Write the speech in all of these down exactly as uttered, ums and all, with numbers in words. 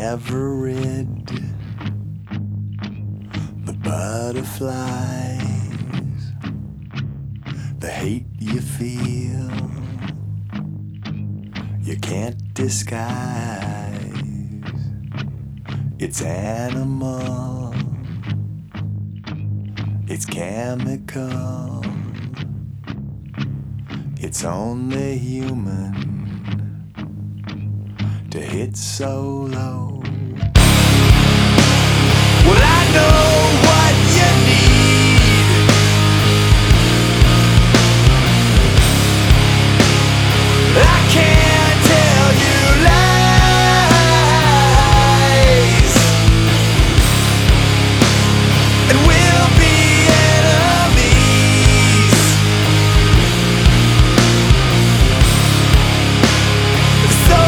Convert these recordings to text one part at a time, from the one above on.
ever rid the butterflies, the hate you feel, you can't disguise. It's animal, it's chemical, it's only human to hit so low. Well, I know what you need. I can't tell you lies, and we'll be enemies. So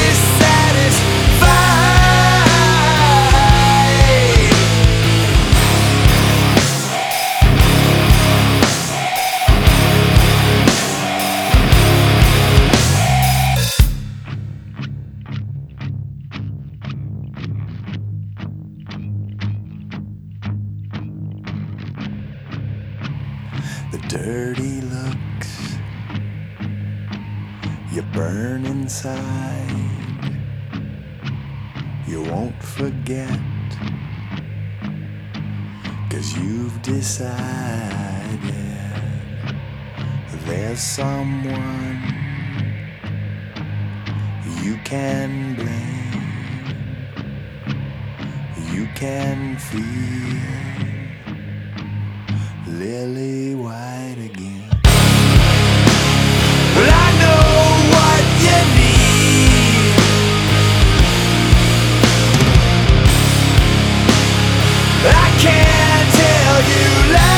the dirty looks you burn inside, you won't forget, 'cause you've decided there's someone you can blame, you can feel lily white again. Well, I know what you need. I can't tell you lies.